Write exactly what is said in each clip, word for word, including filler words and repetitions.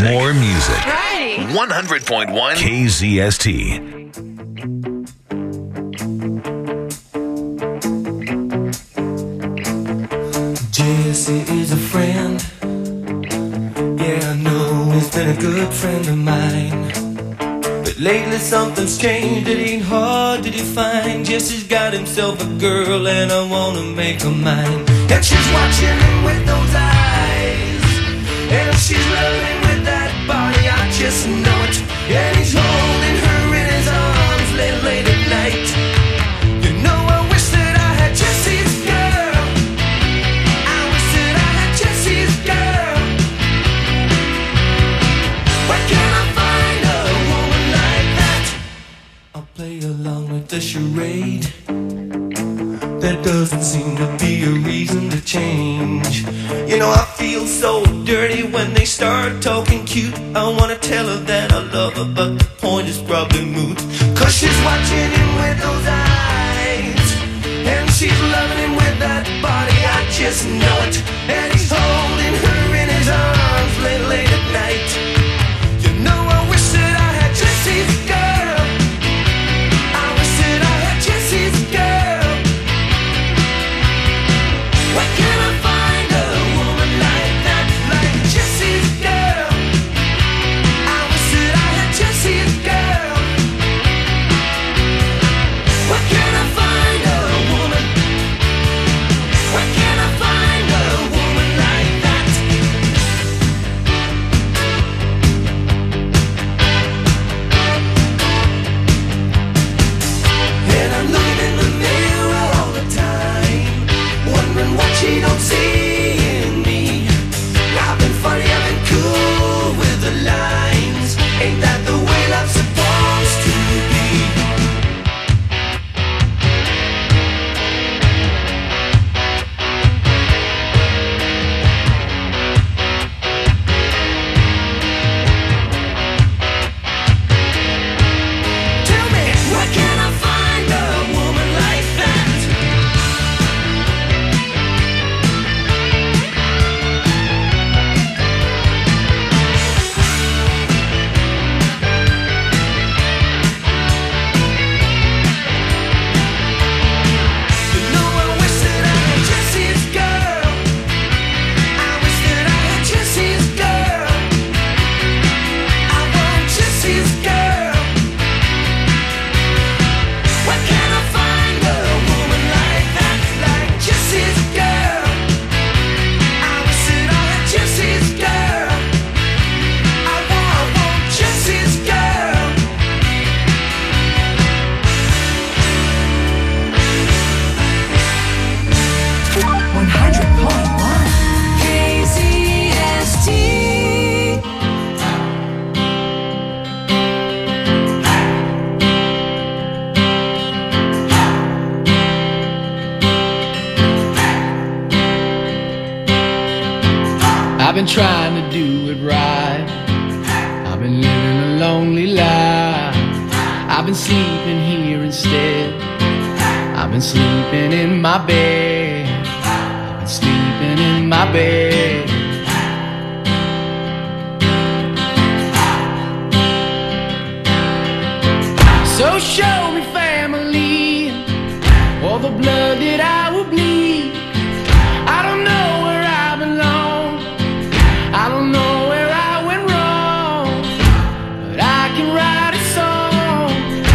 music. More music. Right. one hundred point one K Z S T. Jesse is a friend. Yeah, I know he's been a good friend of mine. But lately something's changed, it ain't hard to define. Jesse's got himself a girl and I wanna make her mine. And she's watching him with those eyes, and she's loving with that body, I just know it. And he's holding her in his arms late, late at night. You know I wish that I had Jesse's girl. I wish that I had Jesse's girl. Where can I find a woman like that? I'll play along with the charade. There doesn't seem to be a reason to change. You know I feel so dirty when they start talking cute. I wanna tell her that I love her, but the point is probably moot. Cause she's watching him with those eyes, and she's loving him with that body, I just know it. And he's holding her in his arms late, late at night. You know I wish that I had Jesse's girl. I wish that I had Jesse's girl. Where can I find a woman like that, like Jesse's girl? I wish that I had Jesse's girl. Where can I find a woman? Where can I find a woman like that? And I'm looking in the mirror all the time, wondering what she don't see in me. I've been funny, I've been cool with the lines. Ain't that the way love's supposed to be? Tell me, where can I find a woman like that? You know I wish that I had Jesse's girl. I wish that I had Jesse's girl. I want Jesse's girl. Where can I find a woman like that, like Jesse's girl? I wish that I had Jesse's girl. I want, I want Jesse's girl. one hundred point one K Z S T. I've been trying to do it right. I've been living a lonely life. I've been sleeping here instead. I've been sleeping in my bed. I've been sleeping in my bed. So show me family, all the blood that I will bleed. I don't know where I belong. I don't know where I went wrong, but I can write a song.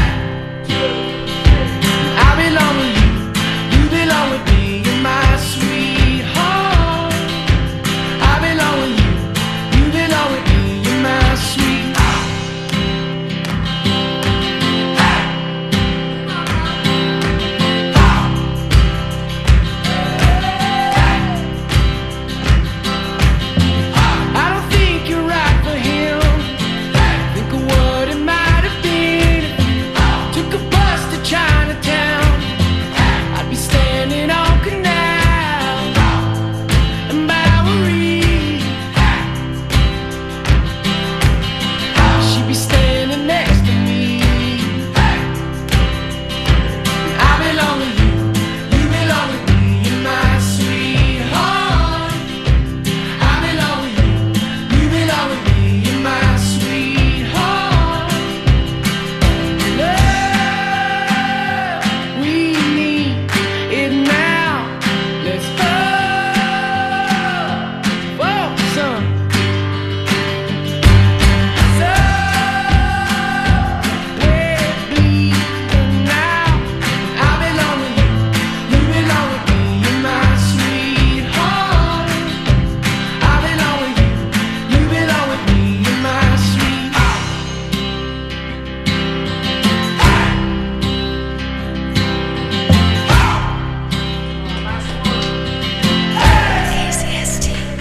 I belong with you, you belong with me, you're my sweetheart. I belong with you, you belong with me, you're my sweetheart.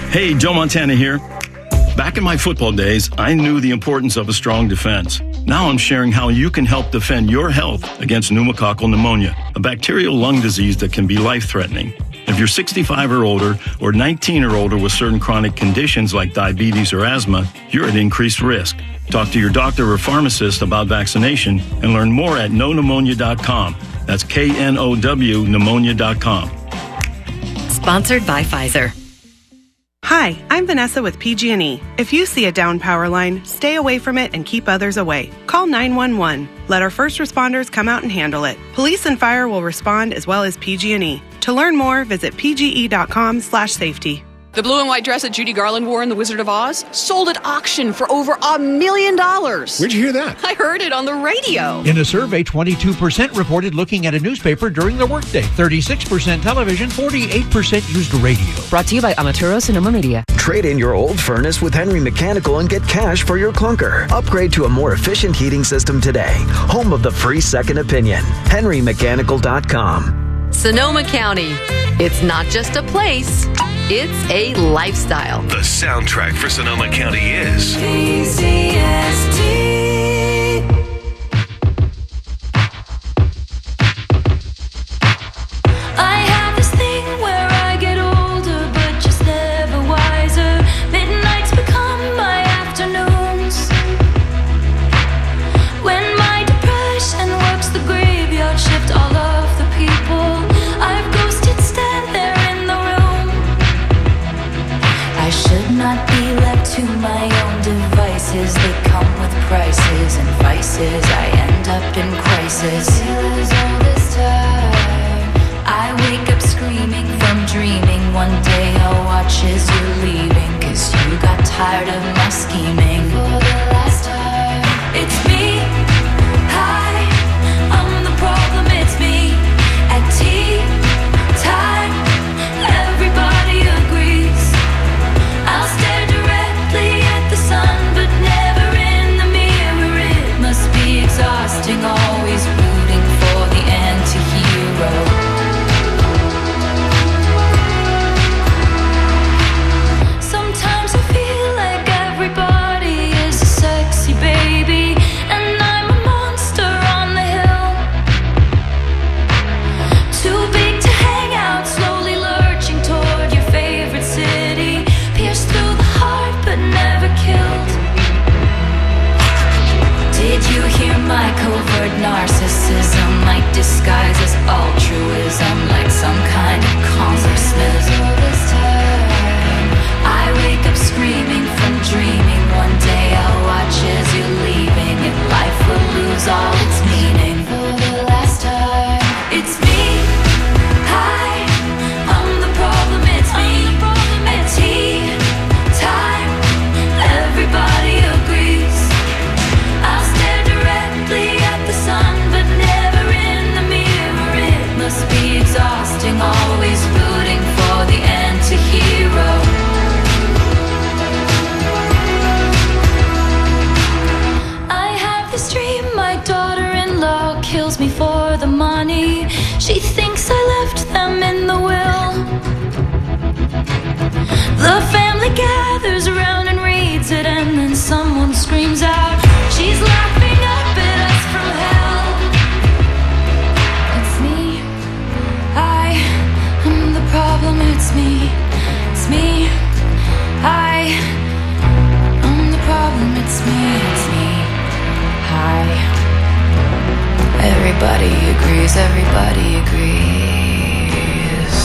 Hey, Joe Montana here. Back in my football days, I knew the importance of a strong defense. Now I'm sharing how you can help defend your health against pneumococcal pneumonia, a bacterial lung disease that can be life-threatening. If you're sixty-five or older or nineteen or older with certain chronic conditions like diabetes or asthma, you're at increased risk. Talk to your doctor or pharmacist about vaccination and learn more at know pneumonia dot com. That's K N O W pneumonia dot com. Sponsored by Pfizer. Hi, I'm Vanessa with P G and E. If you see a down power line, stay away from it and keep others away. Call nine one one. Let our first responders come out and handle it. Police and fire will respond as well as P G and E. To learn more, visit p g e dot com slash safety. The blue and white dress that Judy Garland wore in The Wizard of Oz sold at auction for over a million dollars. Where'd you hear that? I heard it on the radio. In a survey, twenty-two percent reported looking at a newspaper during the workday, thirty-six percent television, forty-eight percent used radio. Brought to you by Amaturo Sonoma Media. Trade in your old furnace with Henry Mechanical and get cash for your clunker. Upgrade to a more efficient heating system today. Home of the free second opinion. henry mechanical dot com. Sonoma County. It's not just a place, it's a lifestyle. The soundtrack for Sonoma County is K Z S T. I have this thing where I get older, but just never wiser. Midnights become my afternoons. When my depression works the graveyard shift, all of the people I've ghosted stand there in the room. I should not be left to my own devices. They come with prices and vices. I end up in crisis. Feels all this time. I wake up screaming from dreaming. One day I'll watch as you're leaving, 'cause you got tired of my scheming. For the last time, it's me. Hi, I'm the problem, it's me. At tea time, everybody agrees. I'll stare directly at the sun, but never in the mirror. It must be exhausting, always rooting for the anti-hero. Sometimes I feel like everybody is a sexy baby, and I'm a monster on the hill. Too big to hang out, slowly lurching toward your favorite city. Pierced through the heart, but never killed. Did you hear my covert narcissism? Like disguise as altruism, like some kind of consciousness. All this time, I wake up screaming from dreaming. One day I'll watch as you're leaving, and life will lose all its meaning. For the last time, it's me. Hi, I'm the problem, it's me. At tea time, everybody agrees. I'll stare directly at the sun, but never in the mirror. It must be exhausting, always rooting for the anti-hero. I have this dream, my daughter-in-law kills me for the money. She thinks I left them in the will. The family gathers around and reads it, and then someone screams out, she's laughing up at us from hell. It's me. I am the problem, it's me. It's me. I am the problem, it's me. It's me. Hi. Everybody agrees, everybody agrees.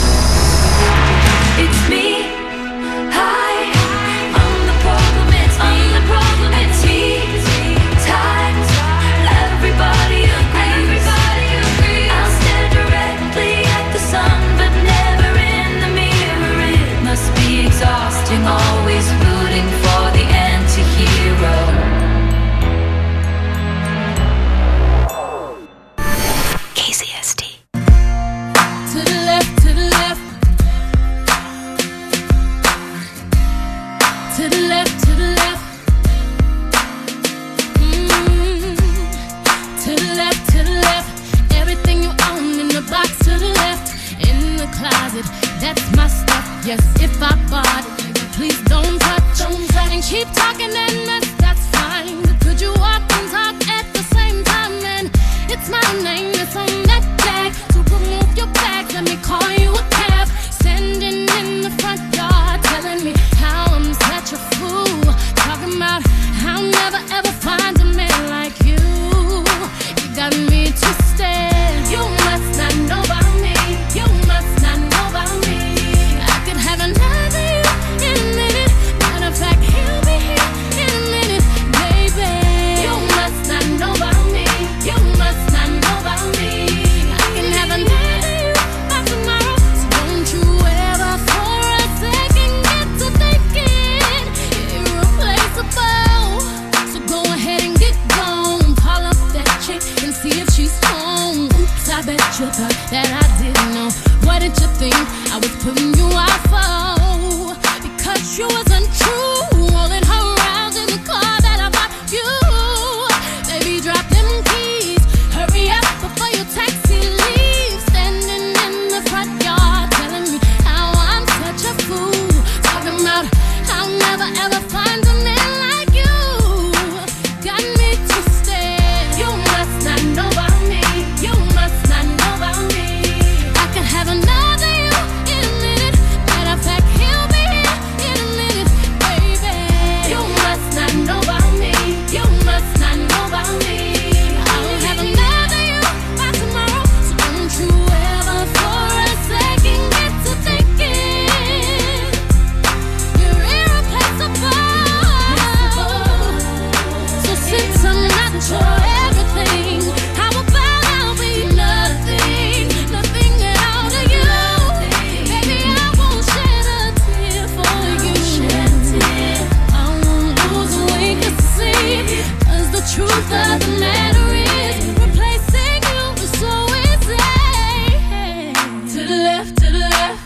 It's me. Hi. I'm the problem, it's me. I'm the problem, it's me. Time. Everybody agrees. Everybody agrees. I'll stare directly at the sun, but never in the mirror. It must be exhausting, always rooting for the anti-hero. K Z S T. To the left, to the left. To the left, to the left. Mm. To the left, to the left. Everything you own in the box to the left. In the closet, that's my stuff. Yes, if I bought it, please don't touch, don't touch. And keep talking and mess, that's fine. But could you walk and talk at the same time? And it's my name that's on that tag. So remove your bags, let me call you a cab. Standing in the front yard, telling me how I'm such a fool. Talking about how I'll never ever find a man like you. You got me twisted. You must not know about me. You must not know about me. I could have another you in a minute. Matter of fact, he'll be here in a minute, baby. You must not know about me. You must not know about me. I can have another you by tomorrow. So don't you ever for a second get to thinking you're irreplaceable. So go ahead and get gone. Call up that chick and see if she's home. Oops, I bet you thought that I didn't know. What did you think I was putting you out for? Because you wasn't true. Rolling her around in the car that I bought you. Baby, drop them keys. Hurry up before your taxi leaves. Standing in the front yard, telling me how I'm such a fool. Talking about I'll never ever find a man like you. Got me twisted. You must not know about me. You must not know about me. I can have another you in a minute. Matter of fact, he'll be here in a minute, baby. You must not know about me. You must not know about me. I'll have another you by tomorrow. So don't you ever for a second get to thinking you're irreplaceable. So since I'm not your everything, how about I'll be nothing, nothing at all to you? Baby, I won't shed a tear for you. Shed a tear. I won't lose a wink of sleep. 'Cause the truth of the matter is, replacing you is so easy. To the left, to the left.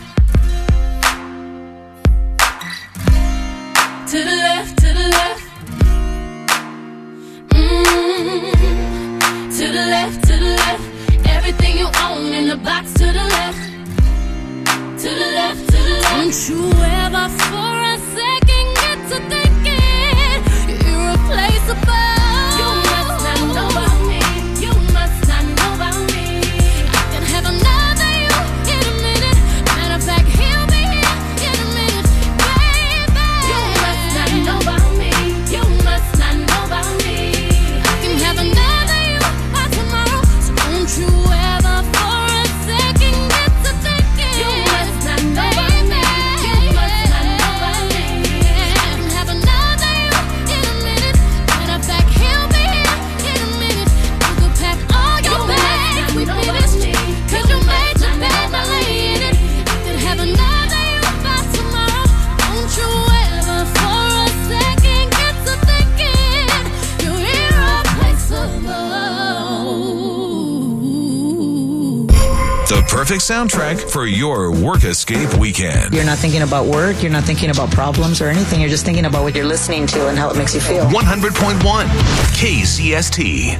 To the left, to the left. Mm. To the left, to the left. Everything you own in the box to the left. To the left, to the left. Don't you ever for a second get to thinking you're irreplaceable. You must not know about me. You must not know about me. I can have another you in a minute. Matter of fact, he'll be here in a minute, baby. You must not know about me. You must not know about me. I can have another you by tomorrow. So don't you ever for a second get to thinking you must not know about me. You must not know about me. I can have another you in a minute. Matter of fact, he'll be here in a minute. You could pack all your bags, we finished. 'Cause you made your bed by laying it. I could have another you by tomorrow. Don't you ever for a second get to thinking you're irreplaceable. The perfect soundtrack for your work escape weekend. You're not thinking about work, you're not thinking about problems or anything, you're just thinking about what you're listening to and how it makes you feel. one hundred point one K C S T.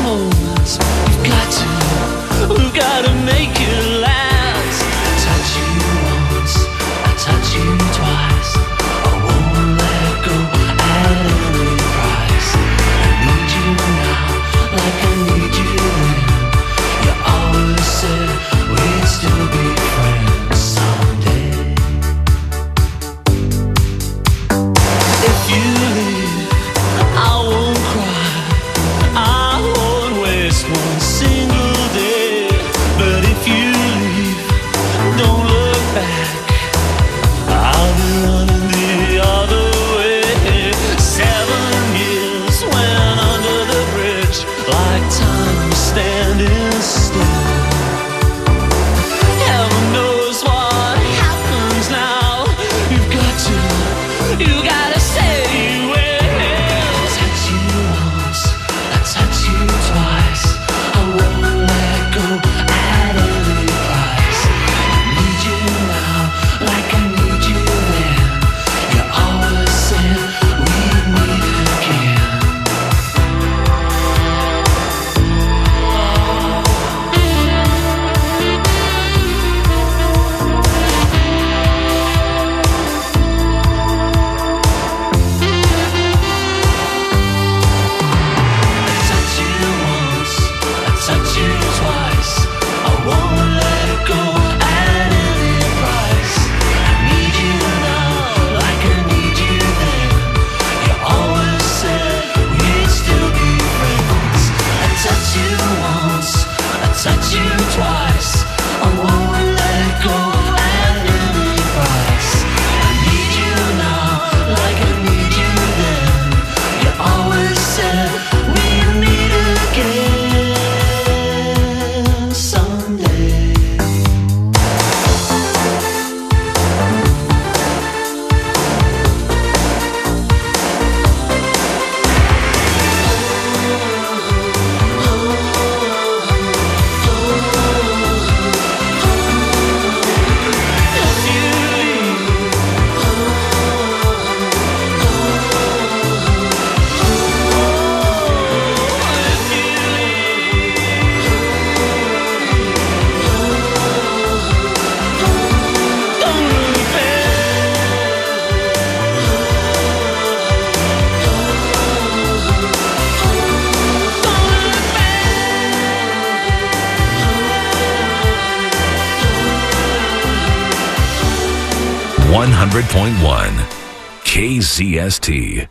Gotta make it last. Touch you one hundred point one K C S T.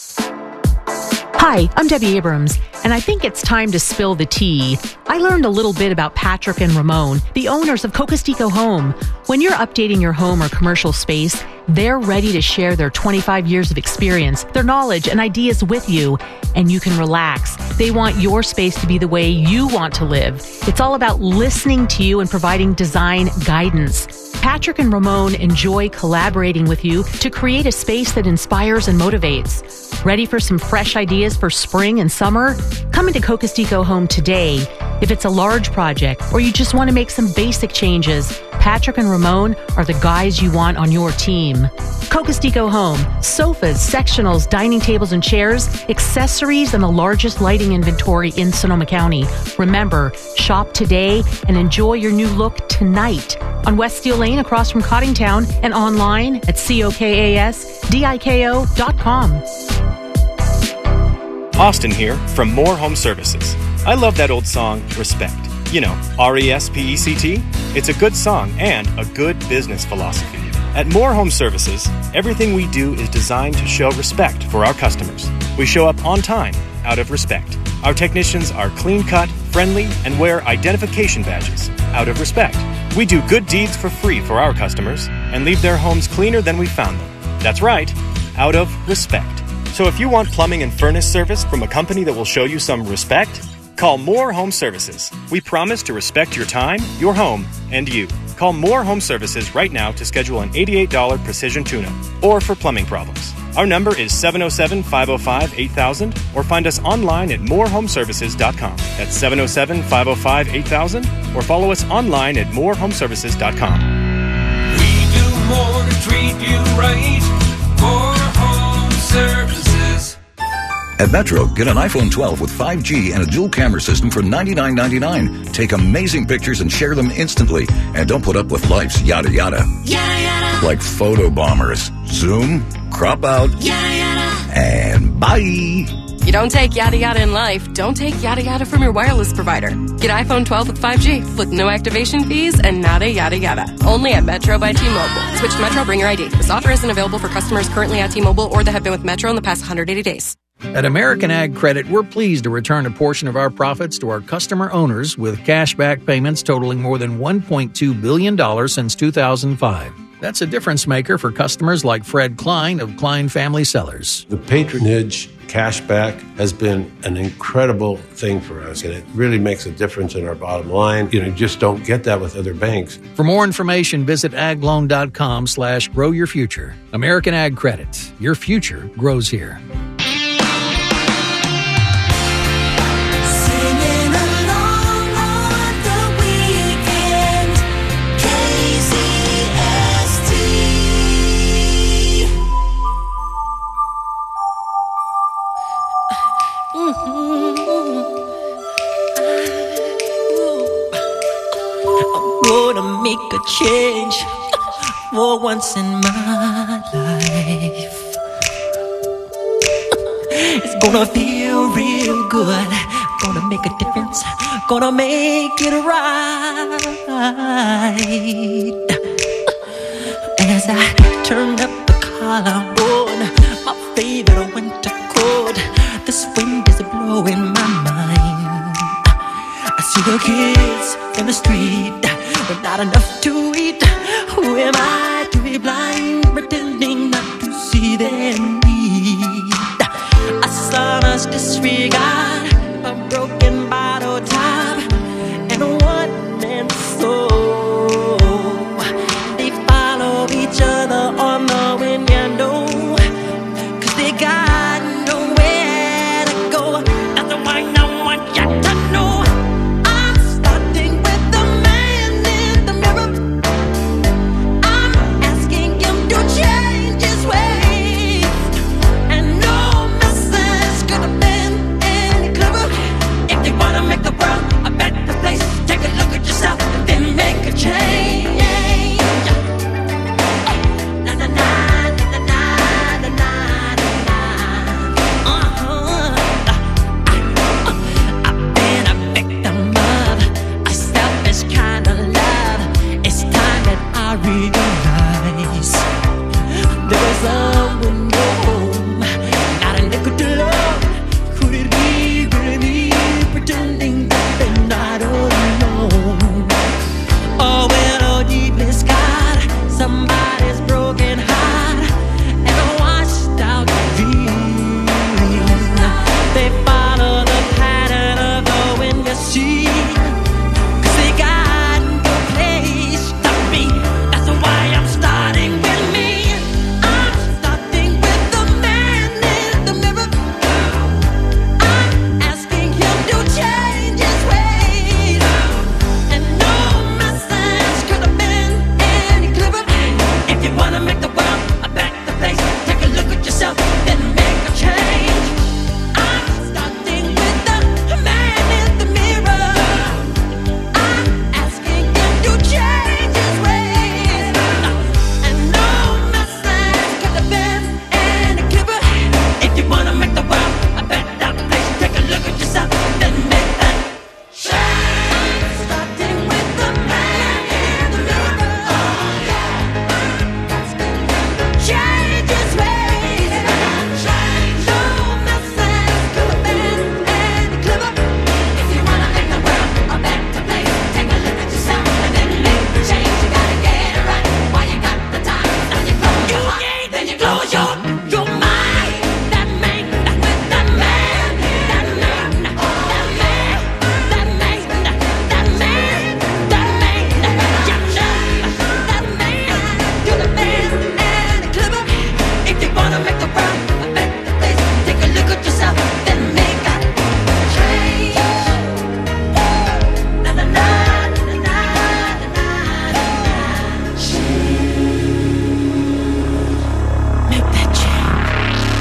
Hi, I'm Debbie Abrams, and I think it's time to spill the tea. I learned a little bit about Patrick and Ramon, the owners of Cocostico Home. When you're updating your home or commercial space, they're ready to share their twenty-five years of experience, their knowledge, and ideas with you, and you can relax. They want your space to be the way you want to live. It's all about listening to you and providing design guidance. Patrick and Ramon enjoy collaborating with you to create a space that inspires and motivates. Ready for some fresh ideas for spring and summer? Come into Cocostico Home today. If it's a large project or you just want to make some basic changes, Patrick and Ramon are the guys you want on your team. Cocostico Home. Sofas, sectionals, dining tables and chairs, accessories, and the largest lighting inventory in Sonoma County. Remember, shop today and enjoy your new look tonight on West Steel Lane across from Cottingtown and online at cokasdiko dot com. Austin here from More Home Services. I love that old song, Respect. You know, R E S P E C T? It's a good song and a good business philosophy. At More Home Services, everything we do is designed to show respect for our customers. We show up on time, out of respect. Our technicians are clean-cut, friendly, and wear identification badges, out of respect. We do good deeds for free for our customers and leave their homes cleaner than we found them. That's right, out of respect. So if you want plumbing and furnace service from a company that will show you some respect, call More Home Services. We promise to respect your time, your home, and you. Call More Home Services right now to schedule an eighty-eight dollars precision tune-up or for plumbing problems. Our number is seven oh seven, five oh five, eight thousand or find us online at more home services dot com. That's seven oh seven, five oh five, eight thousand or follow us online at more home services dot com. We do more to treat you right. More Home Services. At Metro, get an iPhone twelve with five G and a dual camera system for ninety-nine ninety-nine. Take amazing pictures and share them instantly. And don't put up with life's yada yada. Yada yada. Like photo bombers. Zoom, crop out, Yada yada. and bye. You don't take yada yada in life, don't take yada yada from your wireless provider. Get iPhone twelve with five G with no activation fees and nada yada yada. Only at Metro by T-Mobile. Switch to Metro, bring your I D. This offer isn't available for customers currently at T-Mobile or that have been with Metro in the past one hundred eighty days. At American Ag Credit, we're pleased to return a portion of our profits to our customer owners with cashback payments totaling more than one point two billion dollars since two thousand five. That's a difference maker for customers like Fred Klein of Klein Family Sellers. The patronage cashback has been an incredible thing for us, and it really makes a difference in our bottom line. You know, you just don't get that with other banks. For more information, visit agloan.com slash grow your future. American Ag Credit. Your future grows here. Gonna make a change for once in my life. It's gonna feel real good. Gonna make a difference. Gonna make it right. As I turn up the collar on my favorite winter coat, this wind is blowing my mind. I see the kids in the street, but not enough to eat. Who am I to be blind, pretending not to see their need? A sonorous disregard, a broken bottle top, and a one-man soul. They follow each other on the wind, you know, 'cause they got nowhere to go. That's why I want you to know. Realize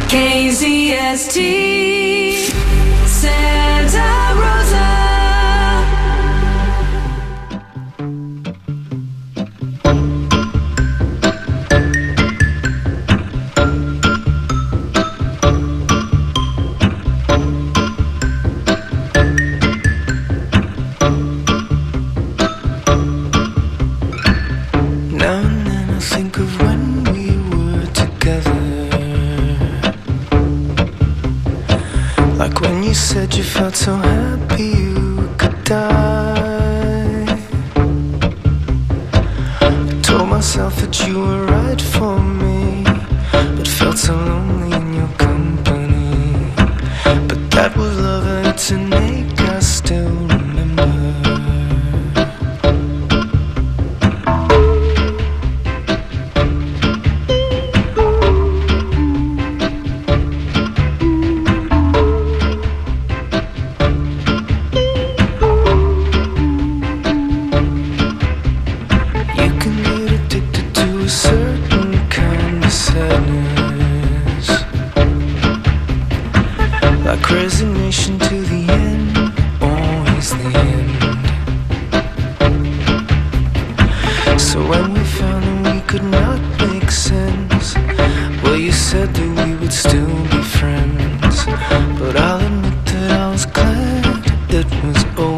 K Z S T Santa Rosa. Now and then I think of when we were together, like when you said you felt so happy you could die. I told myself that you were right for me, but felt so lonely in your company. But that was love and it's an ache I still remember. Like resignation to the end, always the end. So when we found that we could not make sense, well, you said that we would still be friends. But I'll admit that I was glad it was over.